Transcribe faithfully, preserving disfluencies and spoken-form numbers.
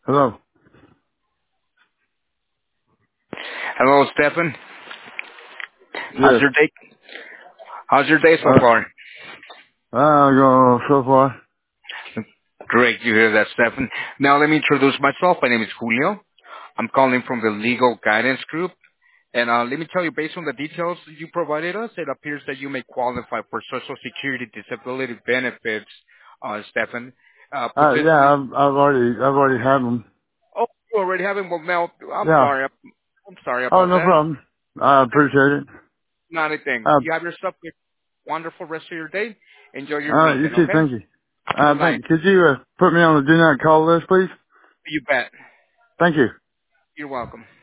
Hello. Hello, Stefan. How's Yes. your day? How's your day so Uh, far? I go so far. Great, you hear that, Stefan. Now let me introduce myself. My name is Julio. I'm calling from the Legal Guidance Group. And uh, let me tell you, based on the details you provided us, it appears that you may qualify for Social Security disability benefits, uh, Stefan. Uh, Uh, yeah, potentially, I've, I've already, I've already had them. oh, you already have it. Well, now, I'm Yeah. sorry. I'm sorry Oh, about no that. problem. I appreciate it. Not a thing. Uh, You have yourself a wonderful rest of your day. Enjoy your alright, you weekend, too, okay? thank you. Uh, Bye-bye. thank, could you, uh, put me on the do not call list, please? You bet. Thank you. You're welcome.